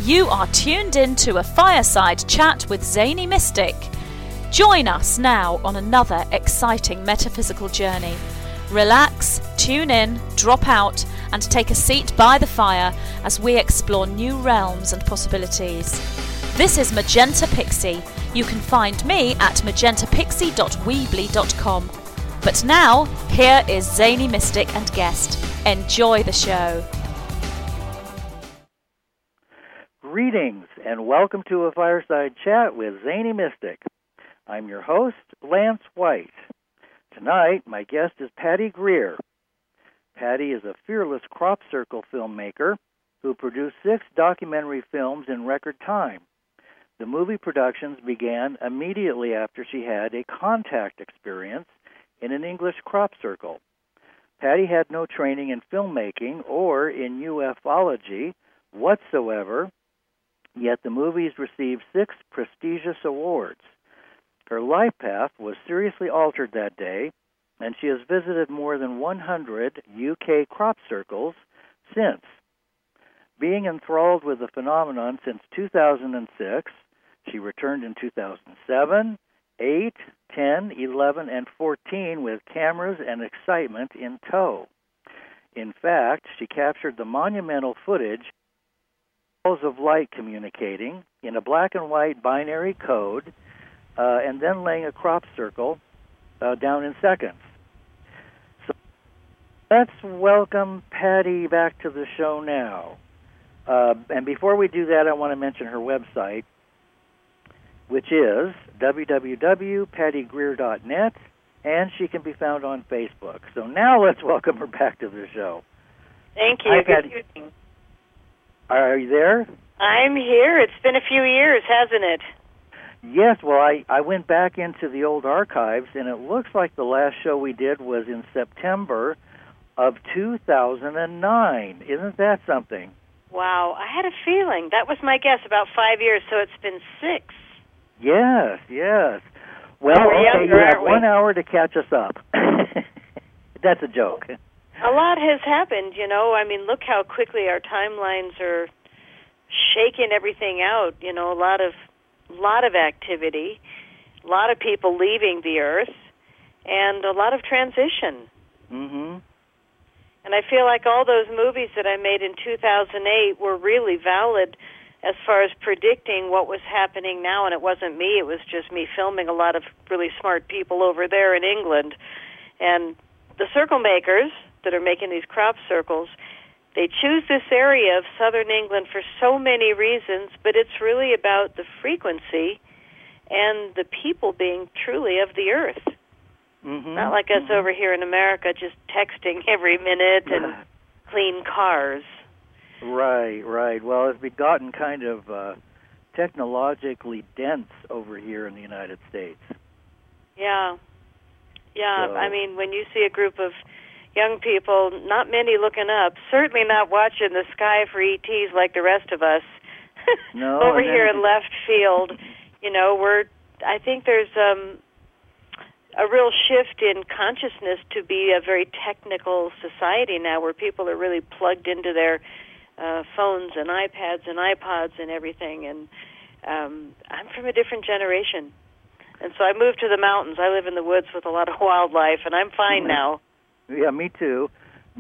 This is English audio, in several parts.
You are tuned in to a fireside chat with Zany Mystic. Join us now on another exciting metaphysical journey. Relax, tune in, drop out, and take a seat by the fire as we explore new realms and possibilities. This is Magenta Pixie. You can find me at magentapixie.weebly.com. But now, here is Zany Mystic and guest. Enjoy the show. Greetings and welcome to a fireside chat with Zany Mystic. I'm your host, Lance White. Tonight, my guest is Patty Greer. Patty is a fearless crop circle filmmaker who produced 6 documentary films in record time. The movie productions began immediately after she had a contact experience in an English crop circle. Patty had no training in filmmaking or in ufology whatsoever, yet the movies received 6 prestigious awards. Her life path was seriously altered that day, and she has visited more than 100 UK crop circles since. Being enthralled with the phenomenon since 2006, she returned in 2007, 8, 10, 11, and 14 with cameras and excitement in tow. In fact, she captured the monumental footage of light communicating in a black and white binary code and then laying a crop circle down in seconds. So let's welcome Patty back to the show now. And before we do that, I want to mention her website, which is www.pattygreer.net, and she can be found on Facebook. So now let's welcome her back to the show. Thank you. Hi, Patty. Are you there? I'm here. It's been a few years, hasn't it? Yes, well, I went back into the old archives, and it looks like the last show we did was in September of 2009. Isn't that something? Wow, I had a feeling. That was my guess, about 5 years, so it's been 6. Yes. Well, okay, you have 1 hour to catch us up. That's a joke. A lot has happened, you know. I mean, look how quickly our timelines are shaking everything out. You know, a lot of activity, a lot of people leaving the earth, and a lot of transition. Mm-hmm. And I feel like all those movies that I made in 2008 were really valid as far as predicting what was happening now. And it wasn't me, it was just me filming a lot of really smart people over there in England. And the circle makers that are making these crop circles, they choose this area of southern England for so many reasons, but it's really about the frequency and the people being truly of the earth. Mm-hmm. Not like us over here in America just texting every minute and clean cars. Right. Well, it's gotten kind of technologically dense over here in the United States. Yeah. So. I mean, when you see a group of young people, not many looking up, certainly not watching the sky for ETs like the rest of us. No, over here in left field, you know, I think there's a real shift in consciousness to be a very technical society now, where people are really plugged into their phones and iPads and iPods and everything. And I'm from a different generation. And so I moved to the mountains. I live in the woods with a lot of wildlife, and I'm fine now. Yeah, me too.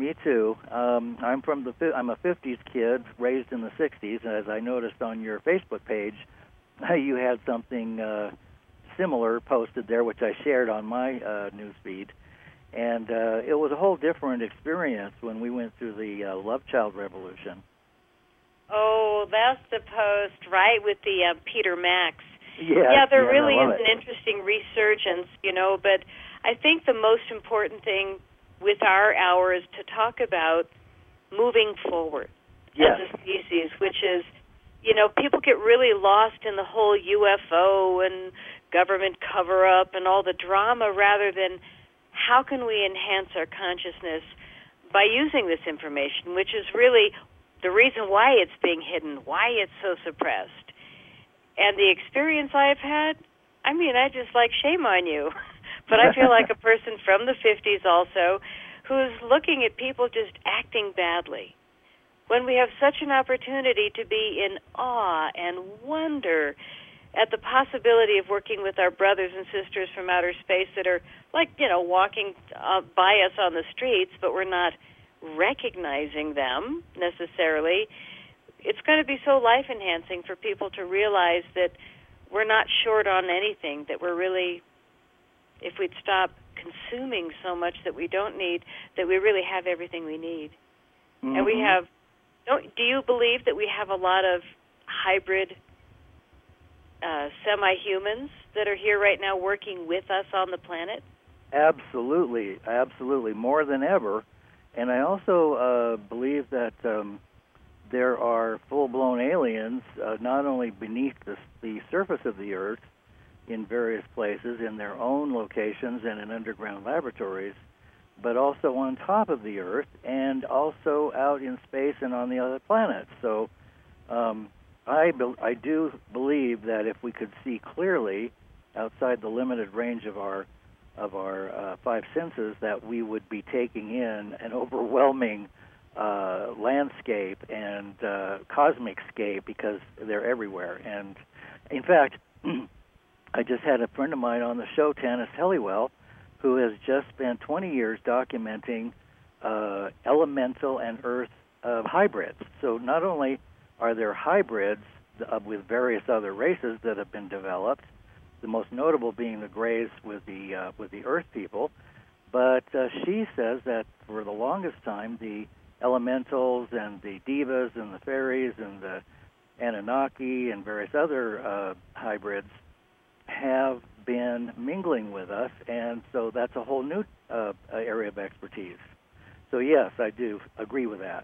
I'm a 50s kid raised in the 60s, and as I noticed on your Facebook page, you had something similar posted there, which I shared on my news feed. And it was a whole different experience when we went through the Love Child Revolution. Oh, that's the post, right, with the Peter Max. Yeah, there really is an interesting resurgence, you know, but I think the most important thing with our hour is to talk about moving forward as a species, which is, you know, people get really lost in the whole UFO and government cover-up and all the drama, rather than how can we enhance our consciousness by using this information, which is really the reason why it's being hidden, why it's so suppressed. And the experience I've had, I mean, I just like, shame on you. But I feel like a person from the 50s also who's looking at people just acting badly. when we have such an opportunity to be in awe and wonder at the possibility of working with our brothers and sisters from outer space that are like, walking by us on the streets, but we're not recognizing them necessarily. It's going to be so life-enhancing for people to realize that we're not short on anything, that we're really, if we'd stop consuming so much that we don't need, that we really have everything we need. Mm-hmm. And we have, do you believe that we have a lot of hybrid semi-humans that are here right now working with us on the planet? Absolutely, absolutely, more than ever. And I also believe that there are full-blown aliens not only beneath the surface of the Earth in various places, in their own locations and in underground laboratories, but also on top of the Earth and also out in space and on the other planets. So I do believe that if we could see clearly outside the limited range of our five senses, that we would be taking in an overwhelming landscape and cosmic scape, because they're everywhere. And in fact, I just had a friend of mine on the show, Tanis Helliwell, who has just spent 20 years documenting elemental and Earth hybrids. So not only are there hybrids with various other races that have been developed, the most notable being the Greys with the Earth people, but she says that for the longest time the elementals and the divas and the fairies and the Anunnaki and various other hybrids have been mingling with us, and so that's a whole new area of expertise. So yes, I do agree with that.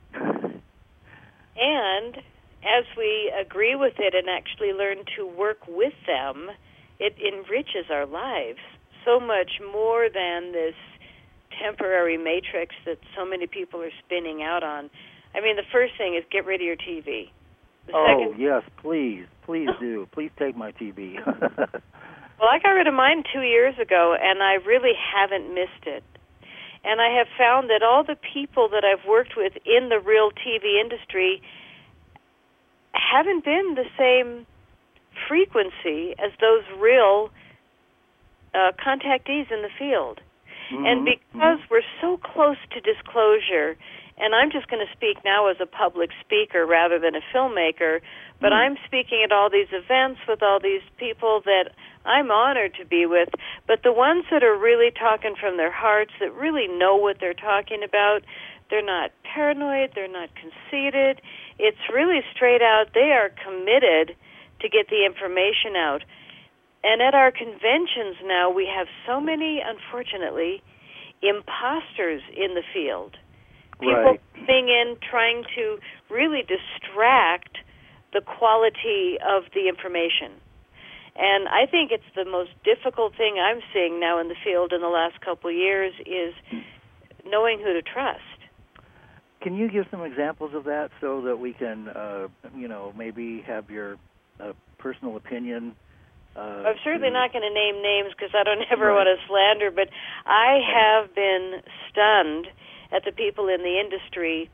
And as we agree with it and actually learn to work with them, it enriches our lives so much more than this temporary matrix that so many people are spinning out on. I mean, the first thing is get rid of your TV. Yes, please do. Please take my TV. Well, I got rid of mine 2 years ago, and I really haven't missed it. And I have found that all the people that I've worked with in the real TV industry haven't been the same frequency as those real contactees in the field. Mm-hmm. And because we're so close to disclosure, and I'm just going to speak now as a public speaker rather than a filmmaker, but I'm speaking at all these events with all these people that I'm honored to be with, but the ones that are really talking from their hearts, that really know what they're talking about, they're not paranoid, they're not conceited. It's really straight out. They are committed to get the information out. And at our conventions now, we have so many, unfortunately, imposters in the field. People coming in trying to really distract the quality of the information. And I think it's the most difficult thing I'm seeing now in the field in the last couple of years is knowing who to trust. Can you give some examples of that so that we can, maybe have your personal opinion? I'm certainly not going to name names because I don't ever want to slander, but I have been stunned at the people in the industry.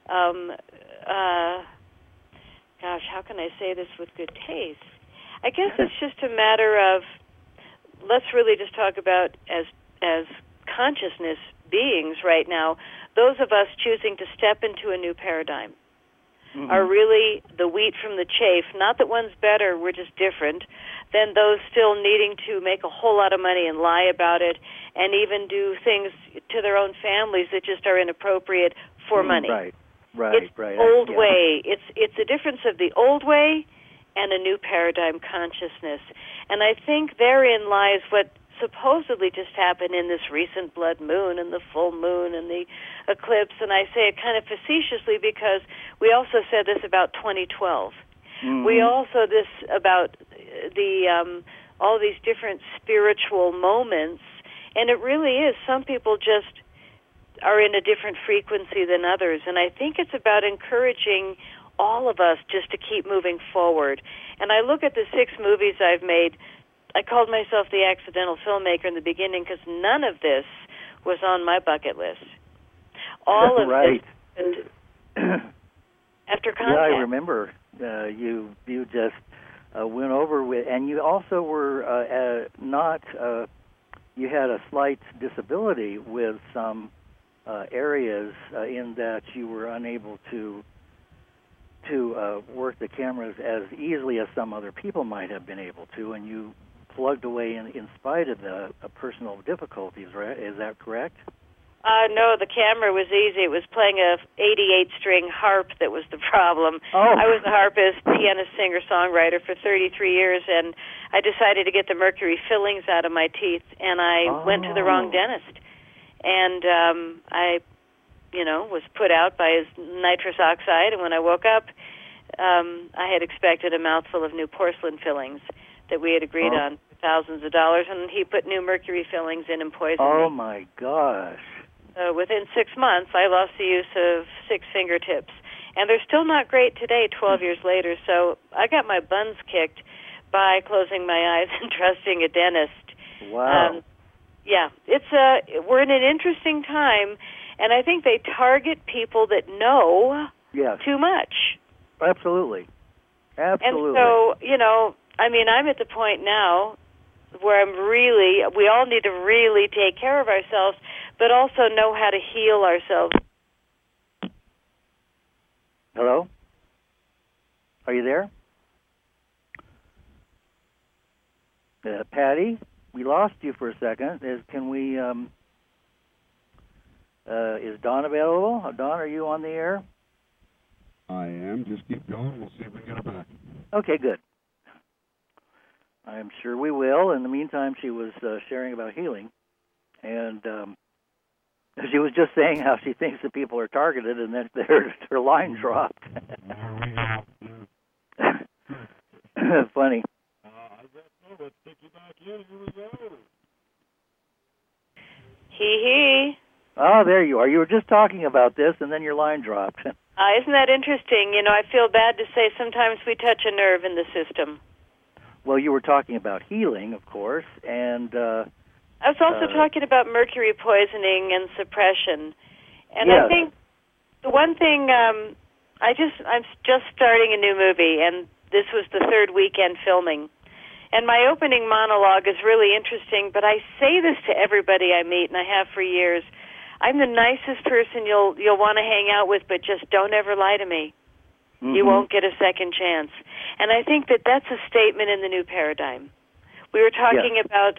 How can I say this with good taste? I guess it's just a matter of, let's really just talk about as consciousness beings right now, those of us choosing to step into a new paradigm are really the wheat from the chaff. Not that one's better, we're just different, than those still needing to make a whole lot of money and lie about it and even do things to their own families that just are inappropriate for money. Right. It's old way. It's a difference of the old way and a new paradigm consciousness. And I think therein lies what supposedly just happened in this recent blood moon and the full moon and the eclipse. And I say it kind of facetiously because we also said this about 2012. We also this about the all these different spiritual moments. And it really is. Some people just are in a different frequency than others. And I think it's about encouraging all of us just to keep moving forward. And I look at the 6 movies I've made. I called myself the accidental filmmaker in the beginning because none of this was on my bucket list. All of this after contact. Yeah, I remember you just went over with, and you also were not. You had a slight disability with some areas in that you were unable to work the cameras as easily as some other people might have been able to, and you plugged away in spite of the personal difficulties, right? Is that correct? No, the camera was easy. It was playing a 88-string harp that was the problem. Oh. I was a harpist, pianist, singer, songwriter for 33 years, and I decided to get the mercury fillings out of my teeth, and I went to the wrong dentist. And I, was put out by his nitrous oxide, and when I woke up, I had expected a mouthful of new porcelain fillings that we had agreed on for thousands of dollars, and he put new mercury fillings in and poisoned me. Oh, my gosh. Within 6 months, I lost the use of 6 fingertips. And they're still not great today, 12 years later. So I got my buns kicked by closing my eyes and trusting a dentist. Wow. Yeah, we're in an interesting time, and I think they target people that know too much. Absolutely. Absolutely. And so, I'm at the point now where we all need to really take care of ourselves, but also know how to heal ourselves. Hello? Are you there? Patty, we lost you for a second. Is Dawn available? Dawn, are you on the air? I am. Just keep going. We'll see if we can get her back. Okay, good. I'm sure we will. In the meantime, she was sharing about healing, and she was just saying how she thinks that people are targeted, and then her line dropped. Funny. I guess so. Let's take you back in. Here we go. Hee. Oh, there you are. You were just talking about this, and then your line dropped. Isn't that interesting? I feel bad to say sometimes we touch a nerve in the system. Well, you were talking about healing, of course, and I was also talking about mercury poisoning and suppression. And yes. I think the one thing, I'm just starting a new movie, and this was the third weekend filming. And my opening monologue is really interesting, but I say this to everybody I meet, and I have for years. I'm the nicest person you'll want to hang out with, but just don't ever lie to me. Mm-hmm. You won't get a second chance. And I think that's a statement in the new paradigm. We were talking about,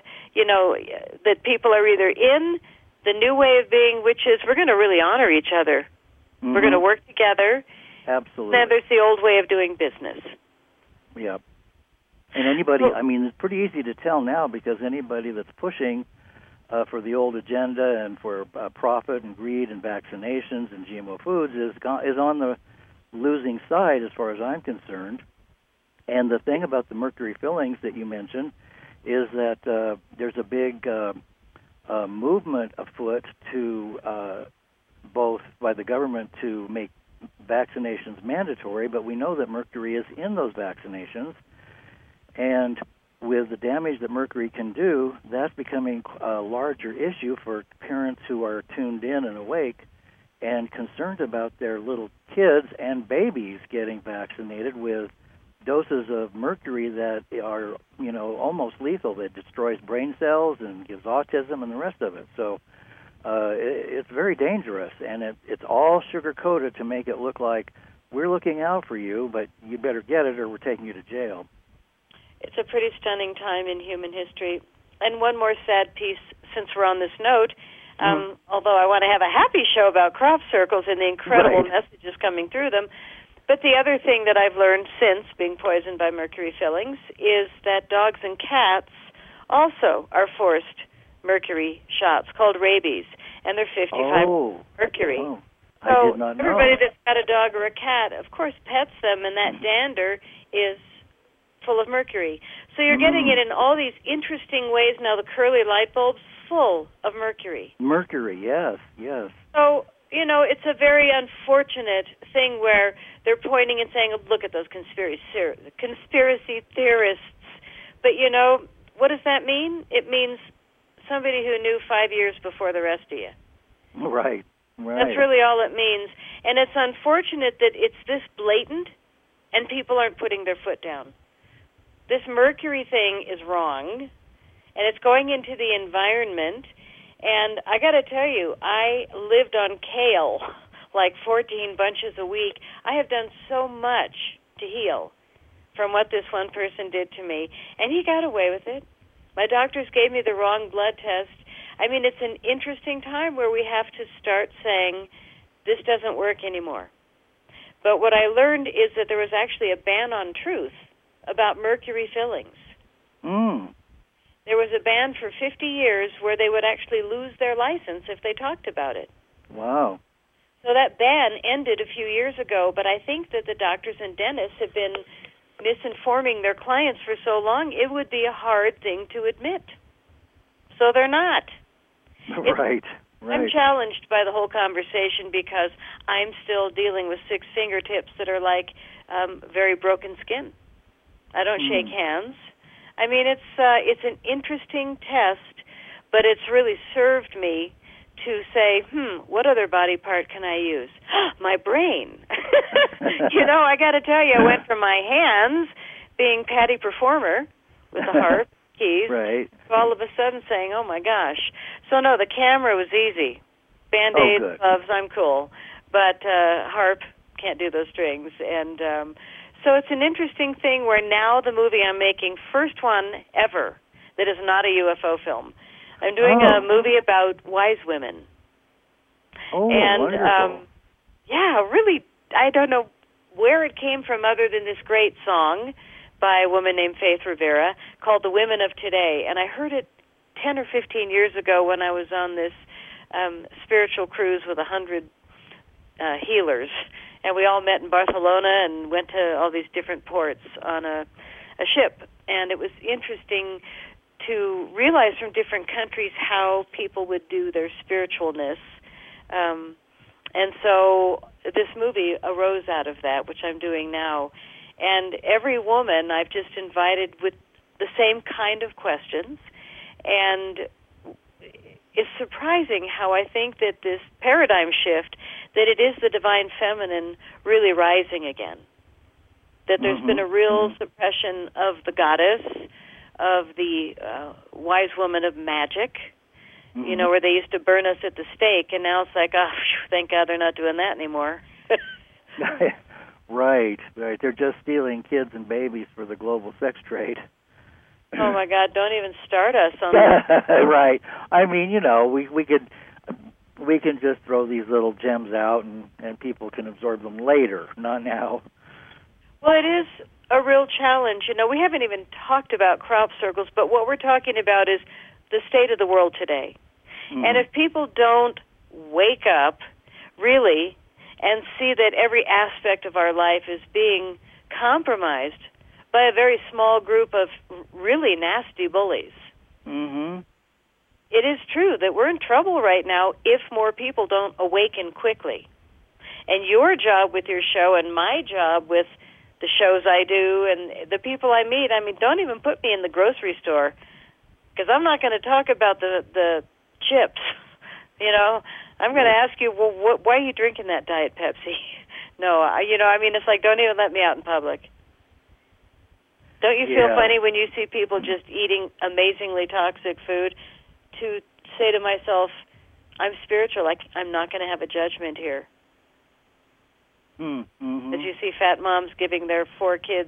that people are either in the new way of being, which is we're going to really honor each other. Mm-hmm. We're going to work together. Absolutely. Then there's the old way of doing business. Yeah. And anybody, it's pretty easy to tell now because anybody that's pushing for the old agenda and for profit and greed and vaccinations and GMO foods is on the losing side as far as I'm concerned. And the thing about the mercury fillings that you mentioned is that there's a big movement afoot to both by the government to make vaccinations mandatory, but we know that mercury is in those vaccinations. And with the damage that mercury can do, that's becoming a larger issue for parents who are tuned in and awake and concerned about their little kids and babies getting vaccinated with doses of mercury that are, almost lethal. It destroys brain cells and gives autism and the rest of it. So it's very dangerous, and it's all sugar-coated to make it look like we're looking out for you, but you better get it or we're taking you to jail. It's a pretty stunning time in human history. And one more sad piece, since we're on this note, although I want to have a happy show about crop circles and the incredible messages coming through them, but the other thing that I've learned since being poisoned by mercury fillings is that dogs and cats also are forced mercury shots called rabies, and they're 55 mercury. Oh, I did not know. Everybody that's got a dog or a cat, of course, pets them, and that dander is full of mercury. So you're getting it in all these interesting ways now. The curly light bulb's full of mercury. Mercury, yes. So, it's a very unfortunate thing where they're pointing and saying, look at those conspiracy theorists. But, what does that mean? It means somebody who knew 5 years before the rest of you. Right. Right. That's really all it means. And it's unfortunate that it's this blatant and people aren't putting their foot down. This mercury thing is wrong, and it's going into the environment. And I got to tell you, I lived on kale like 14 bunches a week. I have done so much to heal from what this one person did to me, and he got away with it. My doctors gave me the wrong blood test. I mean, it's an interesting time where we have to start saying, this doesn't work anymore. But what I learned is that there was actually a ban on truth about mercury fillings. There was a ban for 50 years where they would actually lose their license if they talked about it. Wow. So that ban ended a few years ago, but I think that the doctors and dentists have been misinforming their clients for so long, it would be a hard thing to admit. So they're not. Right. I'm challenged by the whole conversation because I'm still dealing with 6 fingertips that are like very broken skin. I don't shake hands. I mean, it's an interesting test, but it's really served me to say, what other body part can I use? My brain. I got to tell you, I went from my hands being Patty Performer with the harp, keys, right, to all of a sudden saying, oh, my gosh. So, no, the camera was easy. Band-Aids, gloves, I'm cool. But harp, can't do those strings. And so it's an interesting thing where now the movie I'm making, first one ever that is not a UFO film. I'm doing a movie about wise women. Oh, and, wonderful. Really, I don't know where it came from other than this great song by a woman named Faith Rivera called The Women of Today. And I heard it 10 or 15 years ago when I was on this spiritual cruise with 100 healers. And we all met in Barcelona and went to all these different ports on a ship. And it was interesting to realize from different countries how people would do their spiritualness. And so this movie arose out of that, which I'm doing now. And every woman I've just invited with the same kind of questions. And it's surprising how I think that this paradigm shift, that it is the divine feminine really rising again. That there's been a real suppression of the goddess, of the wise woman of magic, where they used to burn us at the stake, and now it's like, thank God they're not doing that anymore. Right. They're just stealing kids and babies for the global sex trade. Oh, my God, don't even start us on that. Right. I mean, we can just throw these little gems out and people can absorb them later, not now. Well, it is a real challenge. We haven't even talked about crop circles, but what we're talking about is the state of the world today. And if people don't wake up, really, and see that every aspect of our life is being compromised by a very small group of really nasty bullies, it is true that we're in trouble right now if more people don't awaken quickly. And your job with your show and my job with the shows I do and the people I meet, don't even put me in the grocery store because I'm not going to talk about the chips. I'm going to ask you, well, why are you drinking that Diet Pepsi? No, it's like, don't even let me out in public. Don't you feel funny when you see people just eating amazingly toxic food? To say to myself, I'm spiritual, I'm not going to have a judgment here. As you see fat moms giving their 4 kids,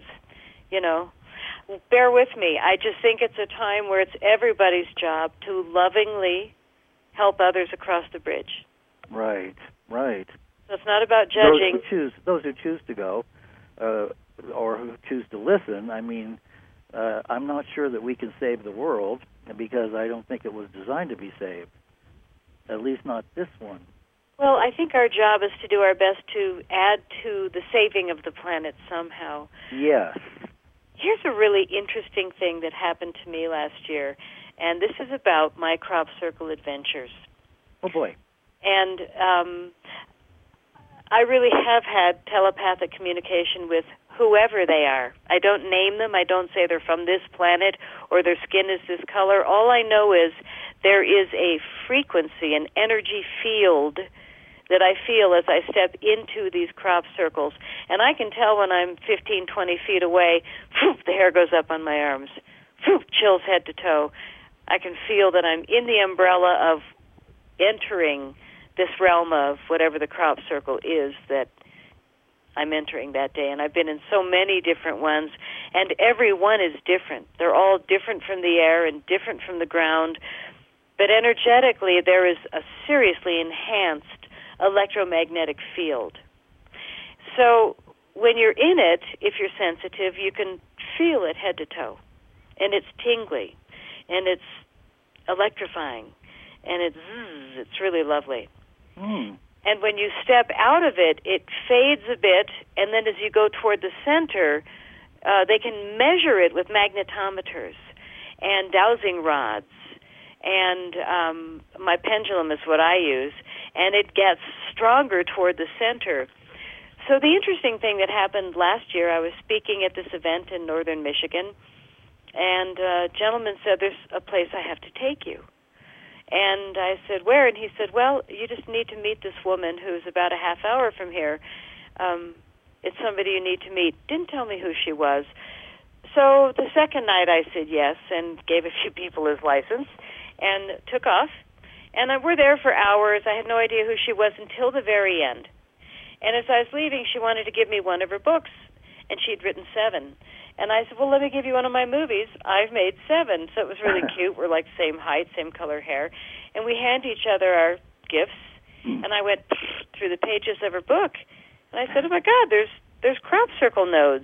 bear with me. I just think it's a time where it's everybody's job to lovingly help others across the bridge. Right. So it's not about judging. Those who choose to go, or who choose to listen, I'm not sure that we can save the world because I don't think it was designed to be saved, at least not this one. Well, I think our job is to do our best to add to the saving of the planet somehow. Yes. Here's a really interesting thing that happened to me last year, and this is about my crop circle adventures. Oh, boy. And I really have had telepathic communication with whoever they are. I don't name them. I don't say they're from this planet or their skin is this color. All I know is there is a frequency, an energy field that I feel as I step into these crop circles. And I can tell when I'm 15, 20 feet away, whoop, the hair goes up on my arms, whoop, chills head to toe. I can feel that I'm in the umbrella of entering this realm of whatever the crop circle is that I'm entering that day. And I've been in so many different ones, and every one is different. They're all different from the air and different from the ground. But energetically, there is a seriously enhanced electromagnetic field. So when you're in it, if you're sensitive, you can feel it head to toe. And it's tingly, and it's electrifying, and it's really lovely. Mm. And when you step out of it, it fades a bit, and then as you go toward the center, they can measure it with magnetometers and dowsing rods. And my pendulum is what I use, and it gets stronger toward the center. So the interesting thing that happened last year, I was speaking at this event in northern Michigan, and a gentleman said, there's a place I have to take you. And I said, where? And he said, well, you just need to meet this woman who's about a half hour from here. It's somebody you need to meet. Didn't tell me who she was. So the second night I said yes and gave a few people his license and took off. And we're there for hours. I had no idea who she was until the very end. And as I was leaving, she wanted to give me one of her books, and she'd written 7. And I said, well, let me give you one of my movies. I've made 7. So it was really cute. We're like same height, same color hair. And we hand each other our gifts. And I went through the pages of her book. And I said, oh, my God, there's crop circle nodes.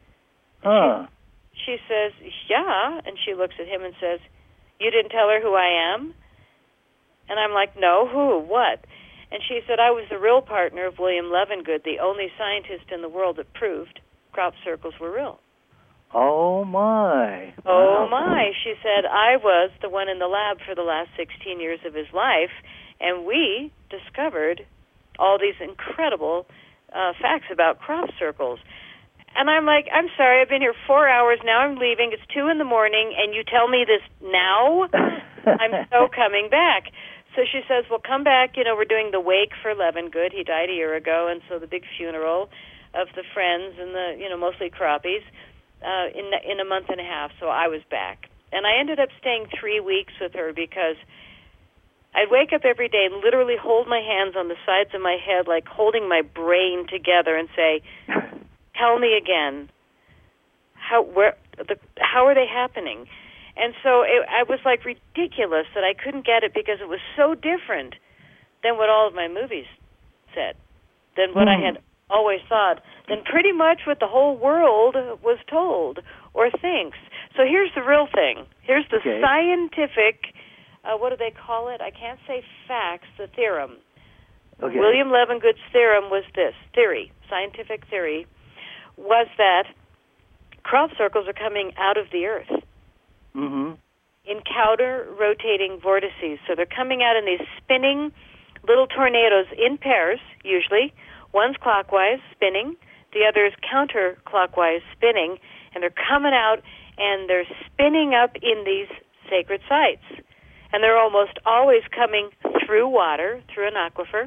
She says, yeah. And she looks at him and says, you didn't tell her who I am? And I'm like, no, who, what? And she said, I was the real partner of William Levengood, the only scientist in the world that proved crop circles were real. Oh, my. Oh, my. She said, I was the one in the lab for the last 16 years of his life, and we discovered all these incredible facts about crop circles. And I'm like, I'm sorry, I've been here 4 hours, now I'm leaving, it's 2 in the morning, and you tell me this now? I'm so coming back. So she says, well, come back, we're doing the wake for Levengood. He died a year ago, and so the big funeral of the friends and the, mostly crappies, in a month and a half. So I was back. And I ended up staying 3 weeks with her because I'd wake up every day and literally hold my hands on the sides of my head, like holding my brain together and say, tell me again, how are they happening? And so I was like ridiculous that I couldn't get it because it was so different than what all of my movies said, than what I had always thought, than pretty much what the whole world was told or thinks. So here's the real thing. Here's the scientific, what do they call it? I can't say facts, the theorem. Okay. William Levengood's theorem was this, scientific theory, was that crop circles are coming out of the earth. Mm-hmm. In counter-rotating vortices. So they're coming out in these spinning little tornadoes in pairs, usually. One's clockwise, spinning. The other is counterclockwise, spinning. And they're coming out, and they're spinning up in these sacred sites. And they're almost always coming through water, through an aquifer,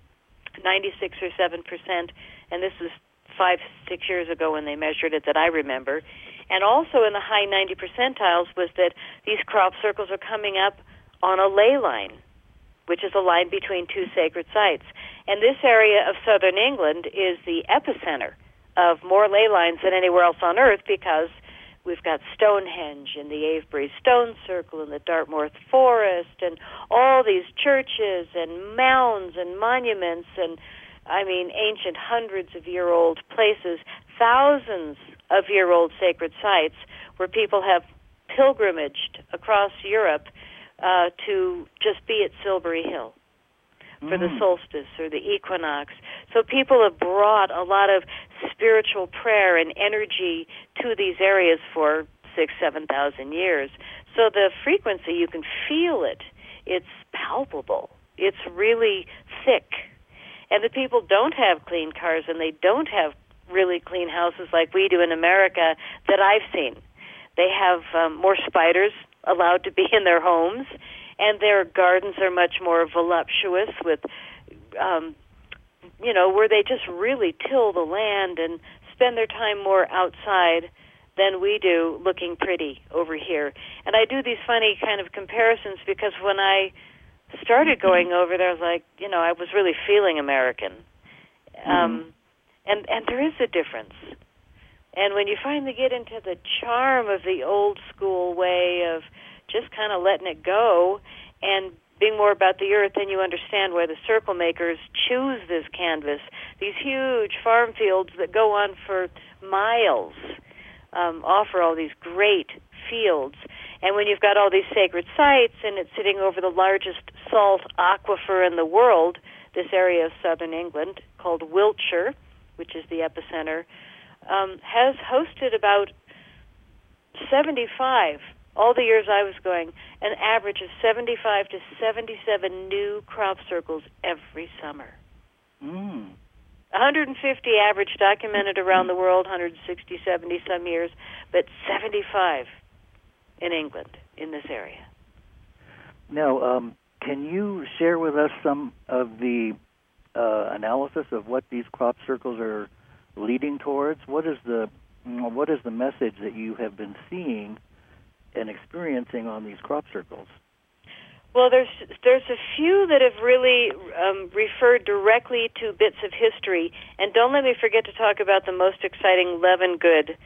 96 or 7%. And this is 5-6 years ago when they measured it that I remember. And also in the high 90 percentiles was that these crop circles are coming up on a ley line, which is a line between two sacred sites. And this area of southern England is the epicenter of more ley lines than anywhere else on Earth because we've got Stonehenge and the Avebury Stone Circle and the Dartmoor Forest and all these churches and mounds and monuments and, ancient hundreds-of-year-old places, thousands of year-old sacred sites where people have pilgrimaged across Europe to just be at Silbury Hill for the solstice or the equinox. So people have brought a lot of spiritual prayer and energy to these areas for 6,000-7,000 years. So the frequency, you can feel it. It's palpable. It's really thick. And the people don't have clean cars and they don't have really clean houses like we do in America that I've seen. They have more spiders allowed to be in their homes, and their gardens are much more voluptuous with where they just really till the land and spend their time more outside than we do looking pretty over here. And I do these funny kind of comparisons because when I started going over there, I was like, I was really feeling American. And there is a difference. And when you finally get into the charm of the old school way of just kind of letting it go and being more about the earth, then you understand why the circle makers choose this canvas. These huge farm fields that go on for miles offer all these great fields. And when you've got all these sacred sites and it's sitting over the largest salt aquifer in the world, this area of southern England called Wiltshire, which is the epicenter, has hosted about 75, all the years I was going, an average of 75 to 77 new crop circles every summer. 150 average documented around the world, 160, 70 some years, but 75 in England, in this area. Now, can you share with us some of the analysis of what these crop circles are leading towards? What is the message that you have been seeing and experiencing on these crop circles? Well, there's a few that have really referred directly to bits of history, and don't let me forget to talk about the most exciting Levengood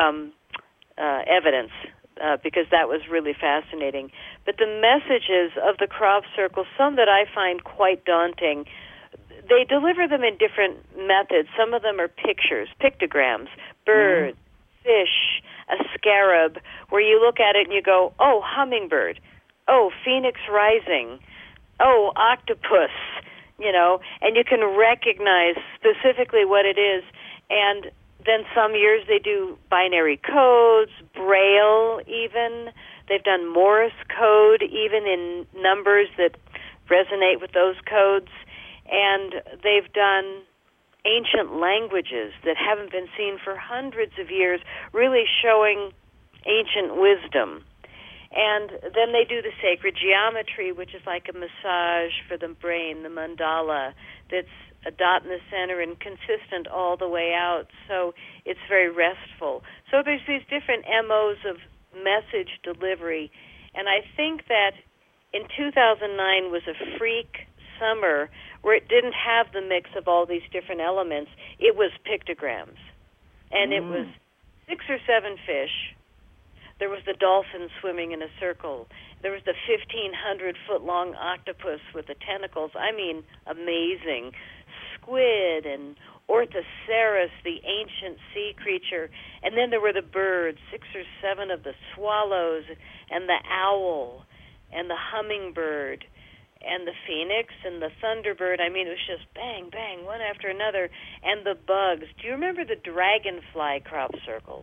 evidence, because that was really fascinating. But the messages of the crop circle, some that I find quite daunting, they deliver them in different methods. Some of them are pictures, pictograms, birds, fish, a scarab, where you look at it and you go, oh, hummingbird, oh, phoenix rising, oh, octopus, and you can recognize specifically what it is. And then some years they do binary codes, Braille even. They've done Morse code even in numbers that resonate with those codes. And they've done ancient languages that haven't been seen for hundreds of years, really showing ancient wisdom. And then they do the sacred geometry, which is like a massage for the brain, the mandala, that's a dot in the center and consistent all the way out, so it's very restful. So there's these different MOs of message delivery, and I think that in 2009 was a freak summer where it didn't have the mix of all these different elements. It was pictograms, and it was 6 or 7 fish. There was the dolphin swimming in a circle. There was the 1,500-foot-long octopus with the tentacles. I mean, amazing. Squid and Orthoceras, the ancient sea creature. And then there were the birds, 6 or 7 of the swallows, and the owl, and the hummingbird, and the phoenix, and the thunderbird. I mean, it was just bang, bang, one after another. And the bugs. Do you remember the dragonfly crop circle?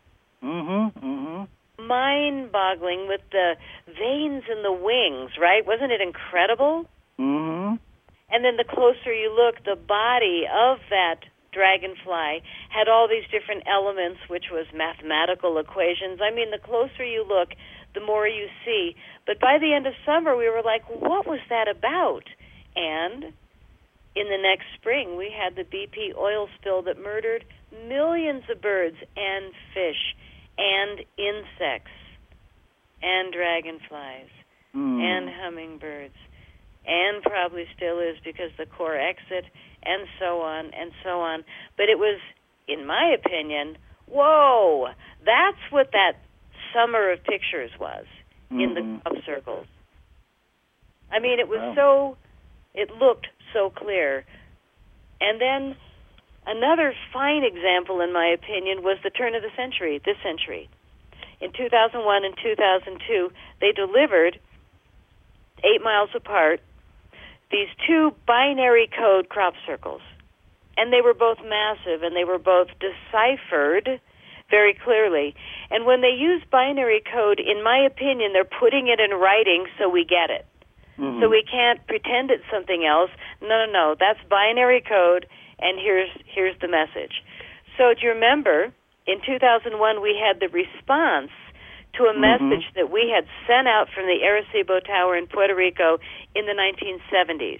Mind-boggling with the veins in the wings, right? Wasn't it incredible? And then the closer you look, the body of that dragonfly had all these different elements, which was mathematical equations. I mean, the closer you look, the more you see. But by the end of summer, we were like, what was that about? And in the next spring, we had the BP oil spill that murdered millions of birds and fish and insects, and dragonflies, and hummingbirds, and probably still is because the core exit, and so on, and so on. But it was, in my opinion, whoa, that's what that summer of pictures was in the crop circles. I mean, it was it looked so clear. And then another fine example, in my opinion, was the turn of the century, this century. In 2001 and 2002, they delivered, 8 miles apart, these 2 binary code crop circles. And they were both massive, and they were both deciphered very clearly. And when they use binary code, in my opinion, they're putting it in writing so we get it. So we can't pretend it's something else. No, that's binary code, and here's the message. So do you remember, in 2001, we had the response to a message that we had sent out from the Arecibo Tower in Puerto Rico in the 1970s.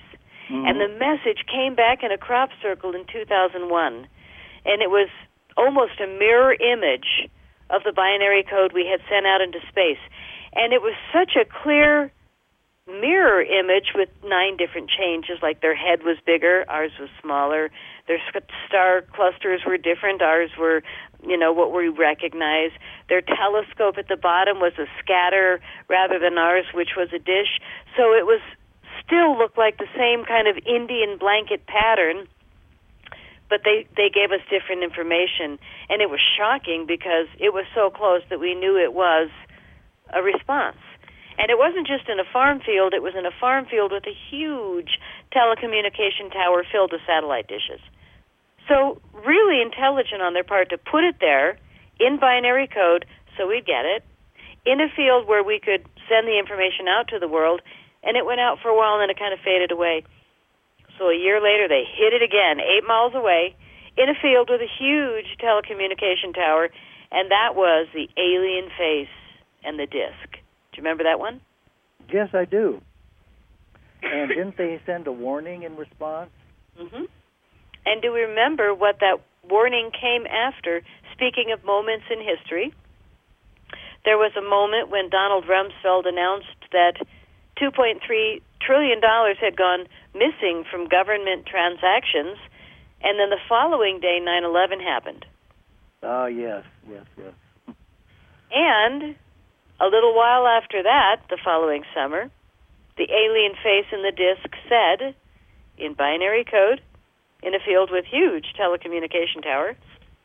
And the message came back in a crop circle in 2001. And it was almost a mirror image of the binary code we had sent out into space. And it was such a clear mirror image with 9 different changes, like their head was bigger, ours was smaller, their star clusters were different, ours were, what we recognize. Their telescope at the bottom was a scatter rather than ours, which was a dish. So it was still looked like the same kind of Indian blanket pattern, but they gave us different information. And it was shocking because it was so close that we knew it was a response. And it wasn't just in a farm field, it was in a farm field with a huge telecommunication tower filled with satellite dishes. So really intelligent on their part to put it there in binary code so we'd get it, in a field where we could send the information out to the world, and it went out for a while and then it kind of faded away. So a year later they hit it again, 8 miles away, in a field with a huge telecommunication tower, and that was the alien face and the disc. Do you remember that one? Yes, I do. And didn't they send a warning in response? Mm-hmm. And do we remember what that warning came after? Speaking of moments in history, there was a moment when Donald Rumsfeld announced that $2.3 trillion had gone missing from government transactions, and then the following day, 9/11 happened. Oh, yes. And a little while after that, the following summer, the alien face in the disc said, in binary code, in a field with huge telecommunication tower,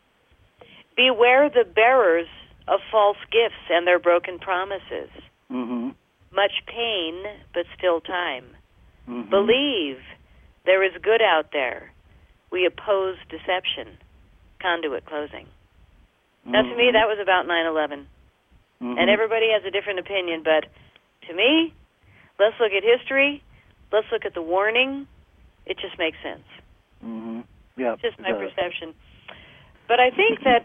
beware the bearers of false gifts and their broken promises. Mm-hmm. Much pain, but still time. Mm-hmm. Believe there is good out there. We oppose deception. Conduit closing. Now, to me, that was about 9/11. Mm-hmm. And everybody has a different opinion, but to me, let's look at history, let's look at the warning. It just makes sense. Mm-hmm. Yeah, it's just my perception. But I think that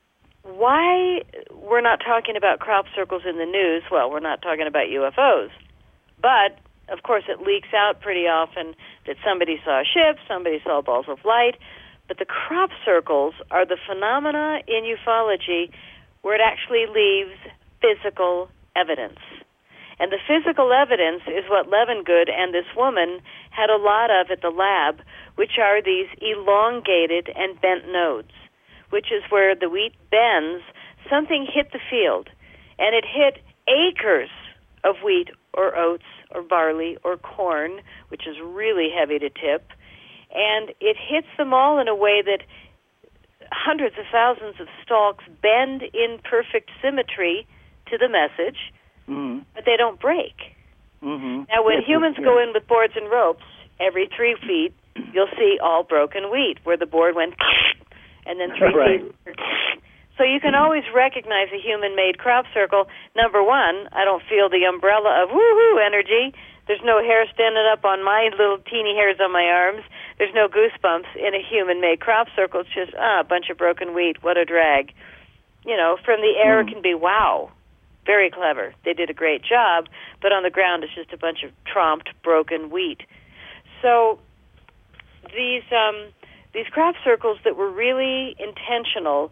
why we're not talking about crop circles in the news, well, we're not talking about UFOs, but of course it leaks out pretty often that somebody saw a ship, somebody saw balls of light, but the crop circles are the phenomena in ufology where it actually leaves physical evidence. And the physical evidence is what Levengood and this woman had a lot of at the lab, which are these elongated and bent nodes, which is where the wheat bends. Something hit the field, and it hit acres of wheat or oats or barley or corn, which is really heavy to tip, and it hits them all in a way that hundreds of thousands of stalks bend in perfect symmetry to the message, but they don't break. Mm-hmm. Now, when humans go in with boards and ropes, every 3 feet, you'll see all broken wheat, where the board went and then 3 feet. So you can always recognize a human-made crop circle. Number one, I don't feel the umbrella of woo-hoo energy. There's no hair standing up on my little teeny hairs on my arms. There's no goosebumps in a human-made crop circle. It's just, a bunch of broken wheat. What a drag. From the air it can be, wow, very clever. They did a great job. But on the ground it's just a bunch of tromped, broken wheat. So these crop circles that were really intentional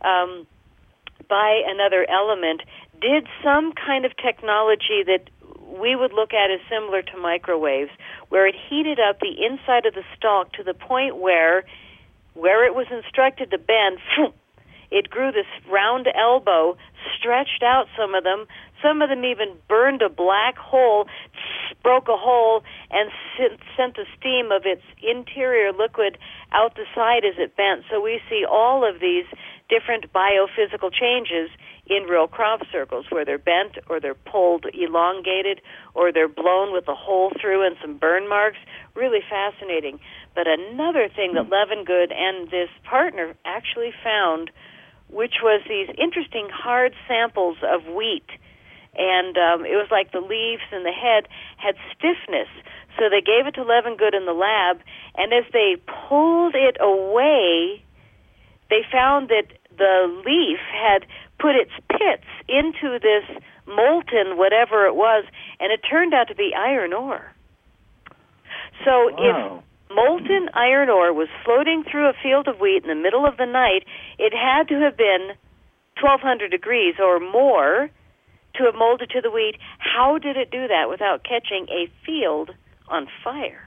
by another element did some kind of technology that we would look at as similar to microwaves, where it heated up the inside of the stalk to the point where it was instructed to bend, it grew this round elbow, stretched out some of them even burned a black hole, broke a hole, and sent the steam of its interior liquid out the side as it bent. So we see all of these different biophysical changes in real crop circles, where they're bent or they're pulled, elongated, or they're blown with a hole through and some burn marks. Really fascinating. But another thing that Levengood and this partner actually found, which was these interesting hard samples of wheat. And it was like the leaves and the head had stiffness. So they gave it to Levengood in the lab, and as they pulled it away, they found that the leaf had put its pits into this molten whatever it was, and it turned out to be iron ore. So Wow. if molten iron ore was floating through a field of wheat in the middle of the night, it had to have been 1,200 degrees or more to have molded to the wheat. How did it do that without catching a field on fire?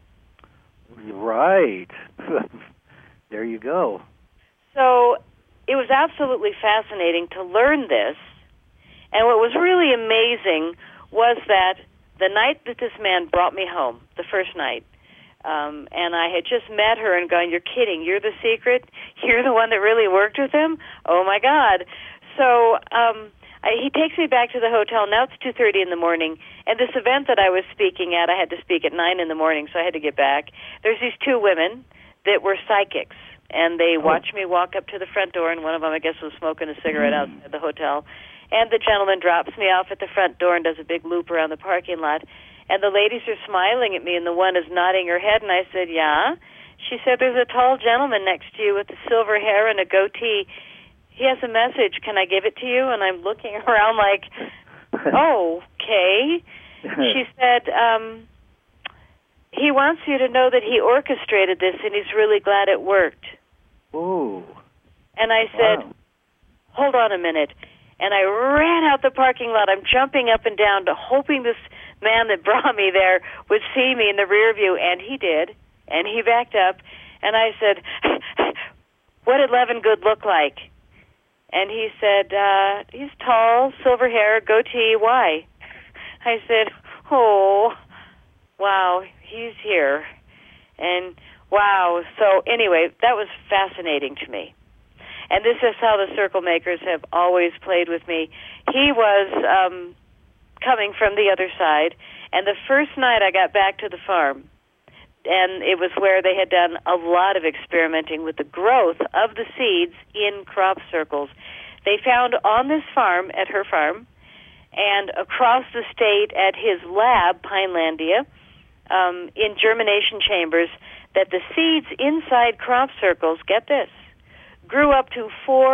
Right. There you go. So it was absolutely fascinating to learn this. And what was really amazing was that the night that this man brought me home, the first night, and I had just met her and gone, "You're kidding. You're the secret? You're the one that really worked with him? Oh, my God." So he takes me back to the hotel. Now it's 2:30 in the morning. And this event that I was speaking at, I had to speak at 9 in the morning, so I had to get back. There's these two women that were psychics. And they watched me walk up to the front door, and one of them, I guess, was smoking a cigarette outside the hotel. And the gentleman drops me off at the front door and does a big loop around the parking lot. And the ladies are smiling at me, and the one is nodding her head, and I said, "Yeah." She said, "There's a tall gentleman next to you with the silver hair and a goatee. He has a message. Can I give it to you?" And I'm looking around like, "Oh, okay." She said, "He wants you to know that he orchestrated this, and he's really glad it worked." Ooh. And I said, Wow. "Hold on a minute." And I ran out the parking lot. I'm jumping up and down, hoping this man that brought me there would see me in the rear view, and he did. And he backed up, and I said, "What did Levengood look like?" And he said, "He's tall, silver hair, goatee. Why?" I said, "Oh, wow, he's here." And wow. So anyway, that was fascinating to me. And this is how the circle makers have always played with me. He was coming from the other side, and the first night I got back to the farm, and it was where they had done a lot of experimenting with the growth of the seeds in crop circles. They found on this farm, at her farm, and across the state at his lab, Pinelandia, in germination chambers, that the seeds inside crop circles, get this, grew up to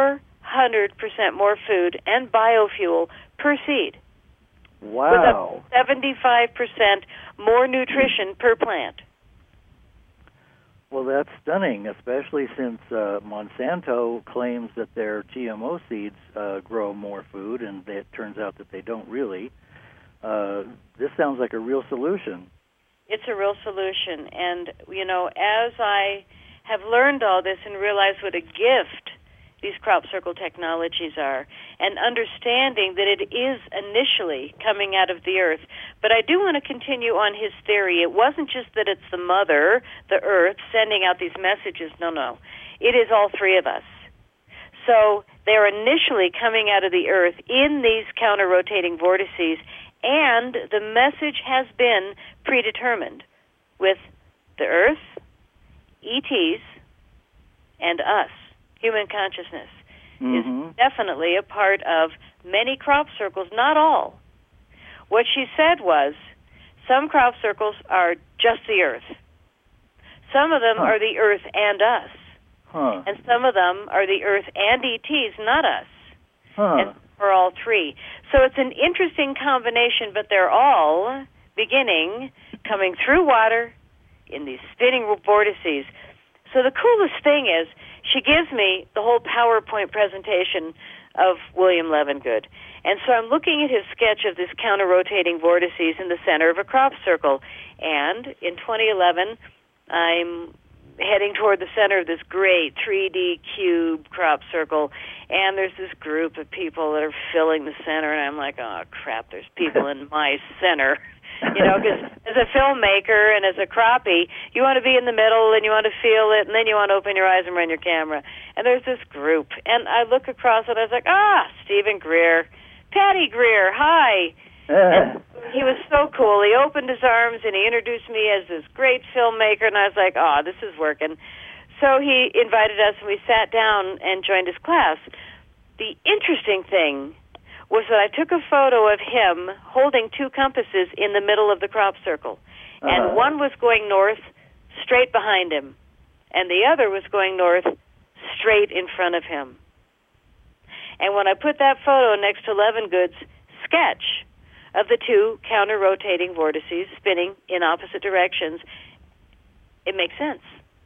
400% more food and biofuel per seed. Wow. With up to 75% more nutrition per plant. Well, that's stunning, especially since Monsanto claims that their GMO seeds grow more food, and it turns out that they don't really. This sounds like a real solution. It's a real solution. And, you know, as I have learned all this and realized what a gift these crop circle technologies are, and understanding that it is initially coming out of the earth. But I do want to continue on his theory. It wasn't just that it's the mother, the earth, sending out these messages. No. It is all three of us. So they're initially coming out of the earth in these counter-rotating vortices, and the message has been predetermined with the earth, ETs, and us. Human consciousness is definitely a part of many crop circles, not all. What she said was, some crop circles are just the earth. Some of them are the earth and us. And some of them are the earth and ETs, not us. And for all three. So it's an interesting combination, but they're all beginning, coming through water in these spinning vortices. So the coolest thing is, she gives me the whole PowerPoint presentation of William Levengood. And so I'm looking at his sketch of this counter-rotating vortices in the center of a crop circle. And in 2011, I'm heading toward the center of this great 3D cube crop circle, and there's this group of people that are filling the center, and I'm like, oh, crap, there's people in my center. You know, because as a filmmaker and as a crappie, you want to be in the middle and you want to feel it, and then you want to open your eyes and run your camera. And there's this group, and I look across it, I was like, Stephen Greer, Patty Greer, hi. And he was so cool. He opened his arms and he introduced me as this great filmmaker, and I was like, this is working. So he invited us, and we sat down and joined his class. The interesting thing was that I took a photo of him holding two compasses in the middle of the crop circle. And one was going north straight behind him, and the other was going north straight in front of him. And when I put that photo next to Levengood's sketch of the two counter-rotating vortices spinning in opposite directions, it makes sense.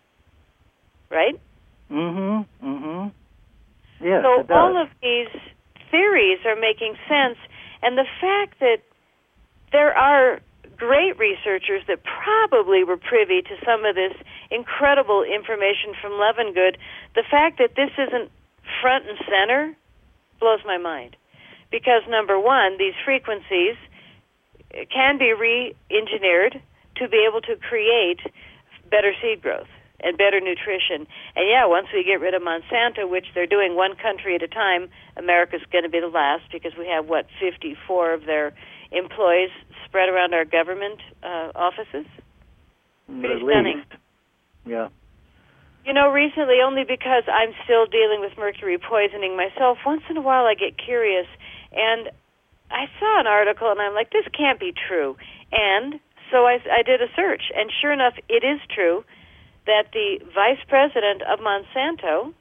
Right? Mm-hmm. Mm-hmm. Yes, so it does. all of these theories are making sense, and the fact that there are great researchers that probably were privy to some of this incredible information from Levengood, the fact that this isn't front and center blows my mind. Because, number one, these frequencies can be re-engineered to be able to create better seed growth and better nutrition. And yeah, once we get rid of Monsanto, which they're doing one country at a time, America's going to be the last because we have, 54 of their employees spread around our government offices? Pretty stunning. Yeah. Recently, only because I'm still dealing with mercury poisoning myself, once in a while I get curious, and I saw an article, and I'm like, this can't be true. And so I did a search, and sure enough, it is true that the vice president of Monsanto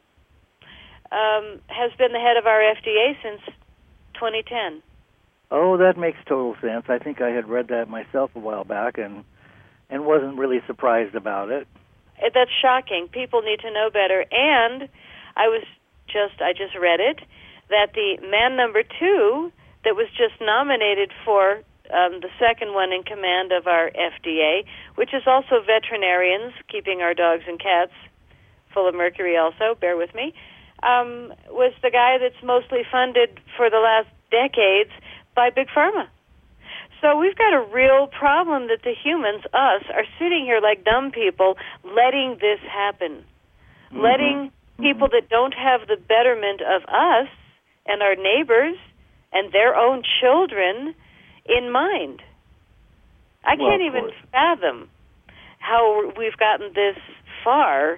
has been the head of our FDA since 2010. Oh, that makes total sense. I think I had read that myself a while back and wasn't really surprised about it. That's shocking. People need to know better. And I just read it, that the man number 2 that was just nominated for the second one in command of our FDA, which is also veterinarians, keeping our dogs and cats full of mercury also, bear with me, was the guy that's mostly funded for the last decades by Big Pharma. So we've got a real problem that the humans, us, are sitting here like dumb people letting this happen. Mm-hmm. Letting people that don't have the betterment of us and our neighbors and their own children in mind. I can't even fathom how we've gotten this far,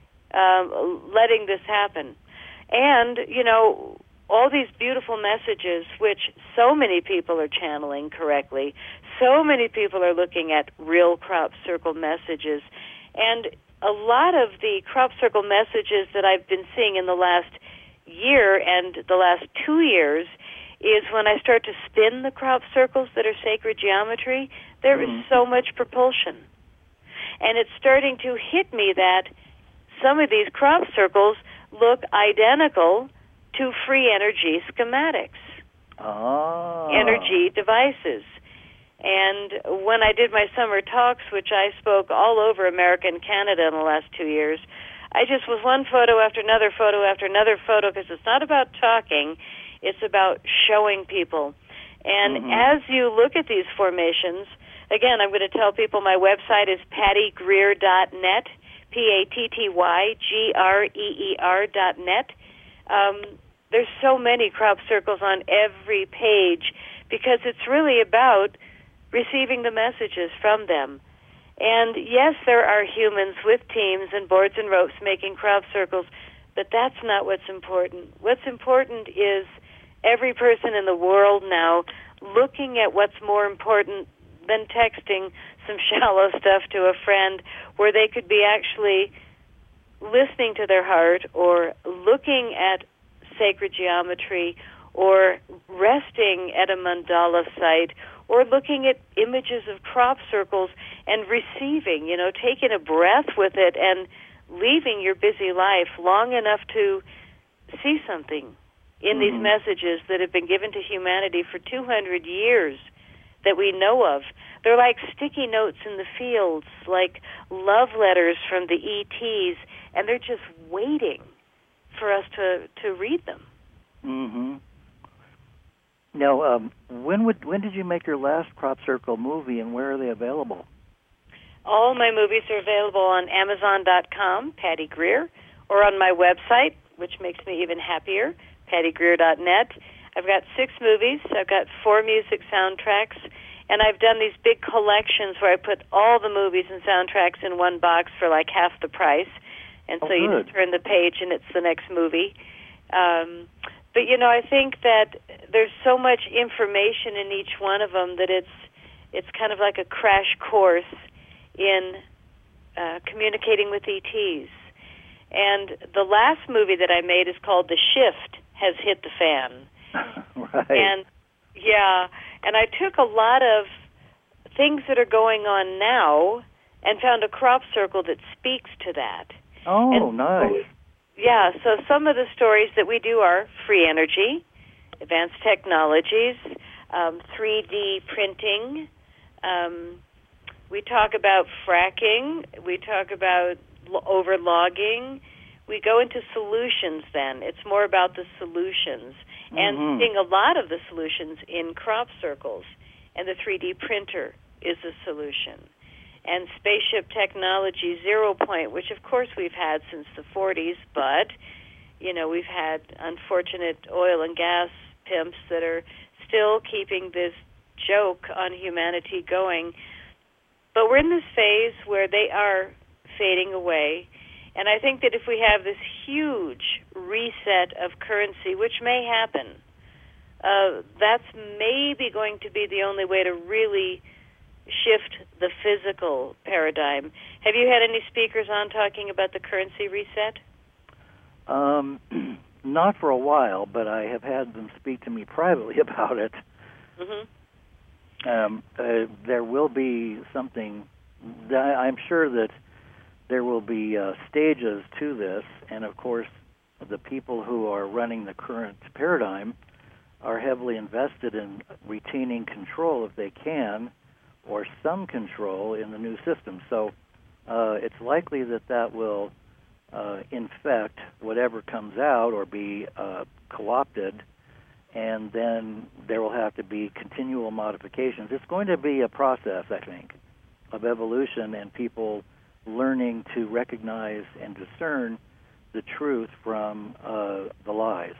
letting this happen. And, all these beautiful messages, which so many people are channeling correctly, so many people are looking at real crop circle messages, and a lot of the crop circle messages that I've been seeing in the last year and the last 2 years is when I start to spin the crop circles that are sacred geometry, there is so much propulsion. And it's starting to hit me that some of these crop circles look identical to free energy schematics, energy devices. And when I did my summer talks, which I spoke all over America and Canada in the last 2 years, I just was one photo after another photo after another photo, because it's not about talking, it's about showing people. And as you look at these formations, again, I'm going to tell people my website is pattygreer.net, PATTYGREER.net. There's so many crop circles on every page because it's really about receiving the messages from them. And yes, there are humans with teams and boards and ropes making crop circles, but that's not what's important. What's important is every person in the world now looking at what's more important than texting some shallow stuff to a friend, where they could be actually listening to their heart or looking at sacred geometry or resting at a mandala site or looking at images of crop circles and receiving, taking a breath with it and leaving your busy life long enough to see something in these messages that have been given to humanity for 200 years that we know of. They're like sticky notes in the fields, like love letters from the ETs, and they're just waiting for us to read them. Now, when did you make your last crop circle movie, and where are they available? All my movies are available on Amazon.com, Patty Greer, or on my website, which makes me even happier, pattygreer.net. I've got 6 movies. I've got 4 music soundtracks, and I've done these big collections where I put all the movies and soundtracks in one box for like half the price. And so you just turn the page and it's the next movie. But, I think that there's so much information in each one of them that it's kind of like a crash course in communicating with ETs. And the last movie that I made is called The Shift Has Hit the Fan. Right. And, and I took a lot of things that are going on now and found a crop circle that speaks to that. Oh, and nice. Yeah, so some of the stories that we do are free energy, advanced technologies, 3D printing. We talk about fracking. We talk about overlogging. We go into solutions then. It's more about the solutions. And seeing a lot of the solutions in crop circles. And the 3D printer is the solution. And spaceship technology, Zero Point, which of course we've had since the 40s, but, you know, we've had unfortunate oil and gas pimps that are still keeping this joke on humanity going. But we're in this phase where they are fading away. And I think that if we have this huge reset of currency, which may happen, that's maybe going to be the only way to really shift the physical paradigm. Have you had any speakers on talking about the currency reset? Not for a while, but I have had them speak to me privately about it. There will be something, I'm sure that there will be stages to this, and of course the people who are running the current paradigm are heavily invested in retaining control if they can, or some control in the new system. So it's likely that that will infect whatever comes out or be co-opted, and then there will have to be continual modifications. It's going to be a process, I think, of evolution and people learning to recognize and discern the truth from the lies.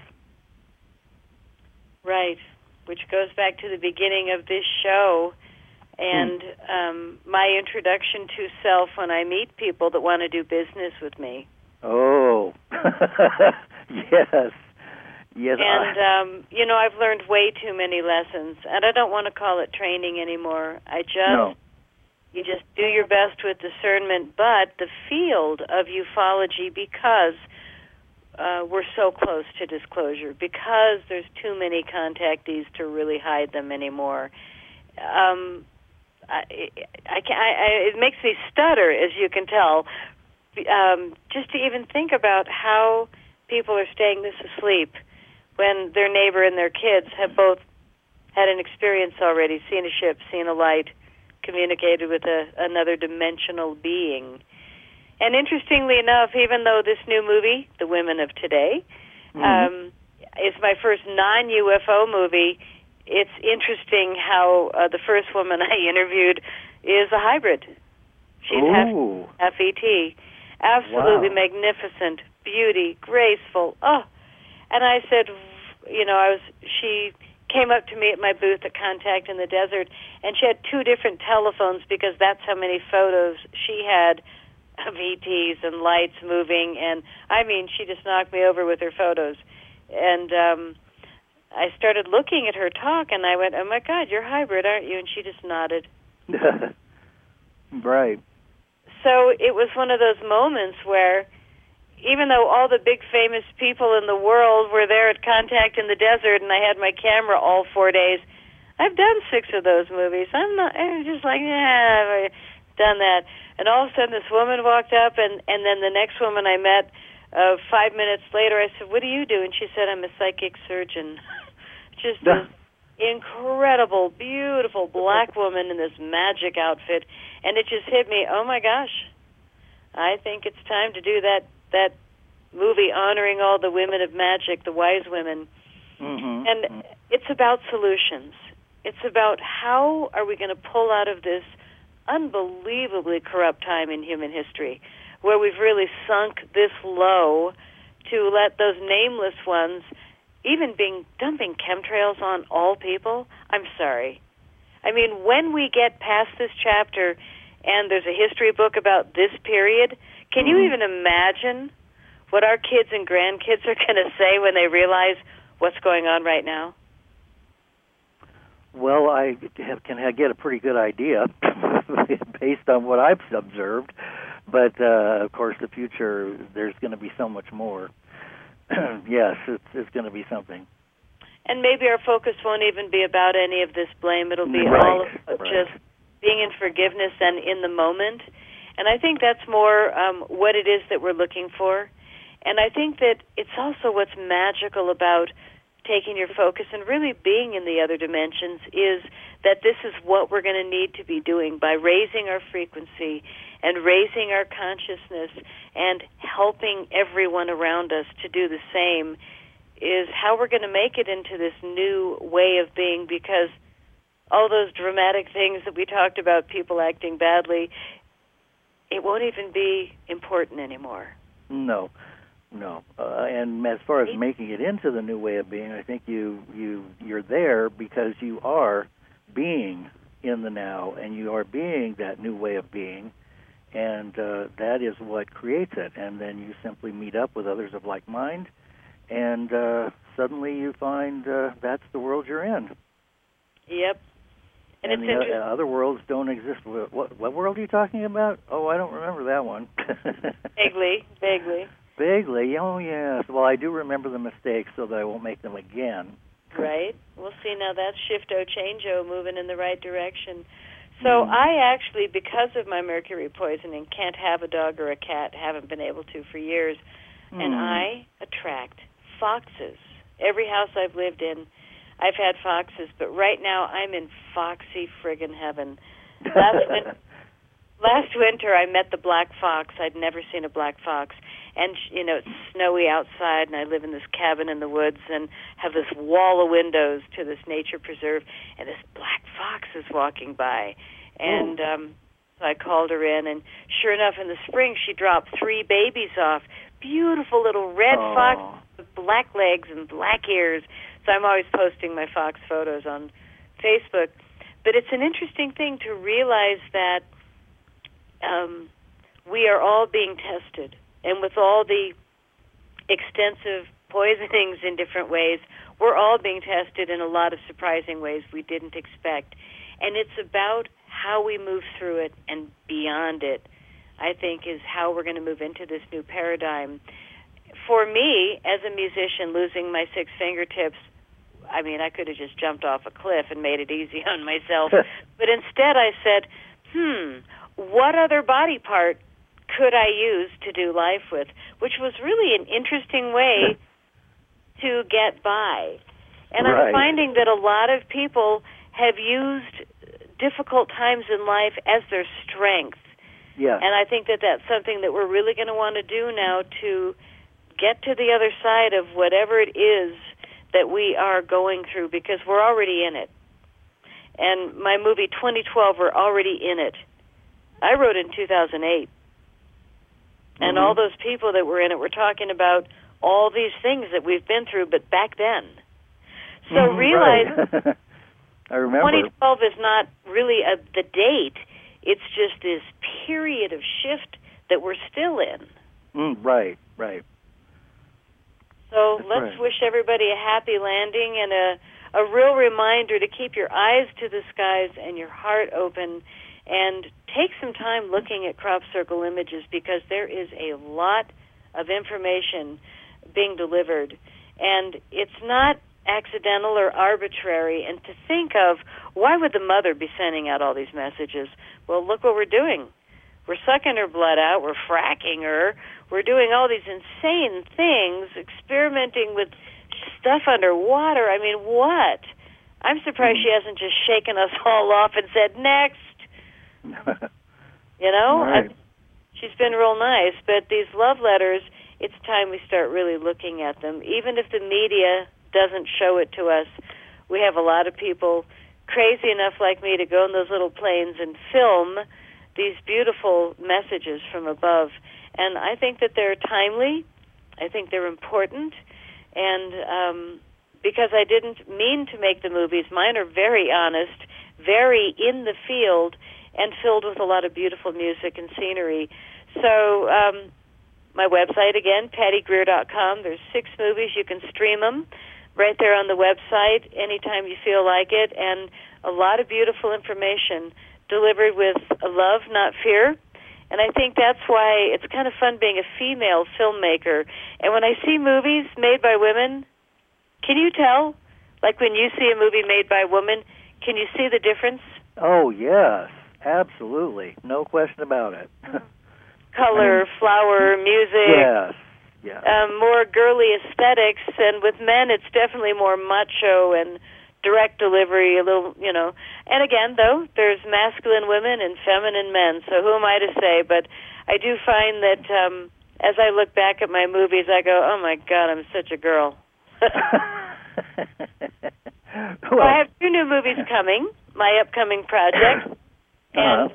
Right, which goes back to the beginning of this show and my introduction to self when I meet people that want to do business with me. Oh, yes. Yes. And, you know, I've learned way too many lessons, and I don't want to call it training anymore. You just do your best with discernment, but the field of ufology, because we're so close to disclosure, because there's too many contactees to really hide them anymore, it makes me stutter, as you can tell, just to even think about how people are staying this asleep when their neighbor and their kids have both had an experience already, seen a ship, seen a light, communicated with another dimensional being. And interestingly enough, even though this new movie, The Women of Today, is my first non-UFO movie, it's interesting how the first woman I interviewed is a hybrid. She's half ET. Absolutely magnificent, beauty, graceful. Oh, and I said, you know, she came up to me at my booth at Contact in the Desert, and she had two different telephones because that's how many photos she had of ETs and lights moving, and I mean, she just knocked me over with her photos. And I started looking at her talk, and I went, oh my God, you're hybrid, aren't you? And she just nodded. Right. So it was one of those moments where, even though all the big famous people in the world were there at Contact in the Desert, and I had my camera all 4 days, I've done 6 of those movies. I'm just like, yeah, I've done that. And all of a sudden, this woman walked up, and then the next woman I met 5 minutes later, I said, what do you do? And she said, I'm a psychic surgeon. Just this incredible, beautiful black woman in this magic outfit. And it just hit me, oh my gosh, I think it's time to do that movie honoring all the women of magic, the wise women. And it's about solutions. It's about how are we going to pull out of this unbelievably corrupt time in human history where we've really sunk this low to let those nameless ones even dumping chemtrails on all people. I'm sorry. I mean, when we get past this chapter and there's a history book about this period, can you even imagine what our kids and grandkids are going to say when they realize what's going on right now? Well, I can get a pretty good idea based on what I've observed. But, of course, the future, there's going to be so much more. Yes, it's going to be something. And maybe our focus won't even be about any of this blame. It'll be all of just being in forgiveness and in the moment. And I think that's more what it is that we're looking for. And I think that it's also what's magical about taking your focus and really being in the other dimensions is that this is what we're going to need to be doing by raising our frequency and raising our consciousness and helping everyone around us to do the same is how we're going to make it into this new way of being, because all those dramatic things that we talked about, people acting badly, it won't even be important anymore. No. And as far as making it into the new way of being, I think you're there because you are being in the now, and you are being that new way of being, and that is what creates it. And then you simply meet up with others of like mind, and suddenly you find that's the world you're in. Yep. And it's the other worlds don't exist. What world are you talking about? Oh, I don't remember that one. Vaguely. Vaguely, oh yes. Well, I do remember the mistakes so that I won't make them again. Right. We'll see now. That's shifto, changeo, moving in the right direction. So I actually, because of my mercury poisoning, can't have a dog or a cat, haven't been able to for years. And I attract foxes. Every house I've lived in, I've had foxes, but right now I'm in foxy friggin' heaven. Last winter I met the black fox. I'd never seen a black fox. And, it's snowy outside, and I live in this cabin in the woods and have this wall of windows to this nature preserve, and this black fox is walking by. And so I called her in, and sure enough, in the spring, she dropped 3 babies off. Beautiful little red fox with black legs and black ears. So I'm always posting my fox photos on Facebook. But it's an interesting thing to realize that we are all being tested. And with all the extensive poisonings in different ways, we're all being tested in a lot of surprising ways we didn't expect. And it's about how we move through it and beyond it, I think, is how we're going to move into this new paradigm. For me, as a musician, losing my 6 fingertips, I mean, I could have just jumped off a cliff and made it easy on myself. But instead I said, what other body part could I use to do life with? Which was really an interesting way to get by. And I'm finding that a lot of people have used difficult times in life as their strength. Yeah. And I think that that's something that we're really going to want to do now to get to the other side of whatever it is that we are going through, because we're already in it. And my movie 2012, we're already in it. I wrote in 2008. And all those people that were in it were talking about all these things that we've been through, but back then. So realize I remember. 2012 is not really the date. It's just this period of shift that we're still in. Right. So let's wish everybody a happy landing and a real reminder to keep your eyes to the skies and your heart open, and take some time looking at crop circle images, because there is a lot of information being delivered. And it's not accidental or arbitrary. And to think of, why would the mother be sending out all these messages? Well, look what we're doing. We're sucking her blood out. We're fracking her. We're doing all these insane things, experimenting with stuff underwater. I mean, what? I'm surprised she hasn't just shaken us all off and said, next. Right. She's been real nice, but these love letters, it's time we start really looking at them. Even if the media doesn't show it to us, we have a lot of people crazy enough like me to go in those little planes and film these beautiful messages from above. And I think that they're timely. I think they're important. And because I didn't mean to make the movies, mine are very honest, very in the field, and filled with a lot of beautiful music and scenery. So my website, again, PattyGreer.com. There's 6 movies. You can stream them right there on the website anytime you feel like it, and a lot of beautiful information delivered with love, not fear. And I think that's why it's kind of fun being a female filmmaker. And when I see movies made by women, can you tell? Like when you see a movie made by a woman, can you see the difference? Oh, yes. Absolutely. No question about it. Color, flower, music. Yes. Yeah. More girly aesthetics, and with men, it's definitely more macho and direct delivery, a little, And again, though, there's masculine women and feminine men, so who am I to say? But I do find that as I look back at my movies, I go, oh, my God, I'm such a girl. Well, I have 2 new movies coming, my upcoming projects, and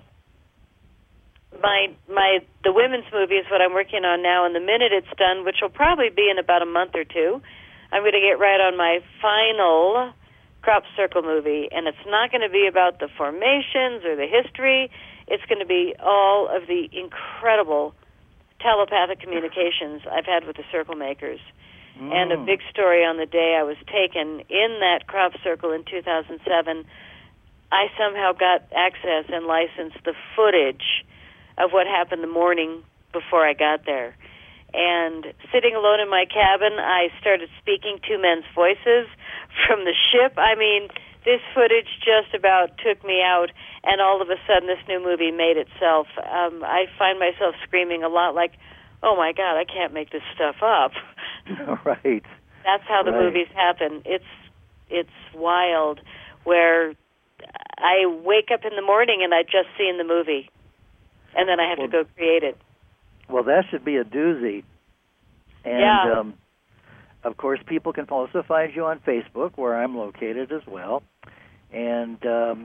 the women's movie is what I'm working on now, and the minute it's done, which will probably be in about a month or 2, I'm going to get right on my final crop circle movie, and it's not going to be about the formations or the history. It's going to be all of the incredible telepathic communications I've had with the circle makers. And a big story on the day I was taken in that crop circle in 2007, I somehow got access and licensed the footage of what happened the morning before I got there. And sitting alone in my cabin, I started speaking 2 men's voices from the ship. I mean, this footage just about took me out, and all of a sudden this new movie made itself. I find myself screaming a lot like, oh, my God, I can't make this stuff up. Right. That's how the movies happen. It's wild, where I wake up in the morning and I just seen the movie, and then I have to go create it. Well, that should be a doozy. And, of course, people can also find you on Facebook, where I'm located as well. And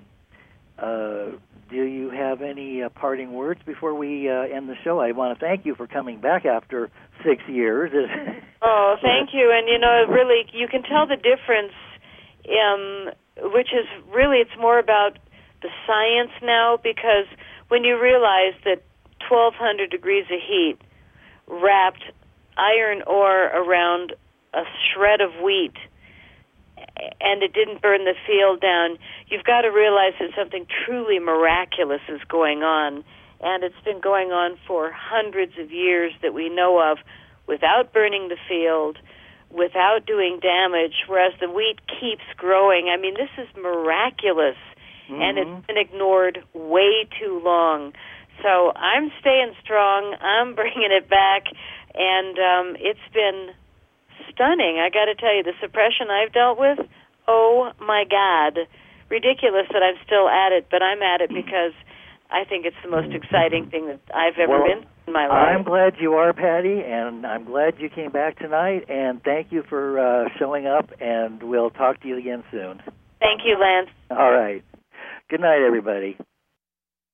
do you have any parting words before we end the show? I want to thank you for coming back after 6 years. Oh, thank you. And, really, you can tell the difference, which is really, it's more about the science now, because when you realize that 1,200 degrees of heat wrapped iron ore around a shred of wheat, and it didn't burn the field down, you've got to realize that something truly miraculous is going on, and it's been going on for hundreds of years that we know of, without burning the field, without doing damage, whereas the wheat keeps growing. I mean, this is miraculous, and it's been ignored way too long. So I'm staying strong. I'm bringing it back, and it's been stunning. I got to tell you, the suppression I've dealt with, oh, my God. Ridiculous that I'm still at it, but I'm at it because I think it's the most exciting thing that I've ever been in my life. I'm glad you are, Patty, and I'm glad you came back tonight, and thank you for showing up, and we'll talk to you again soon. Thank you, Lance. All right. Good night, everybody.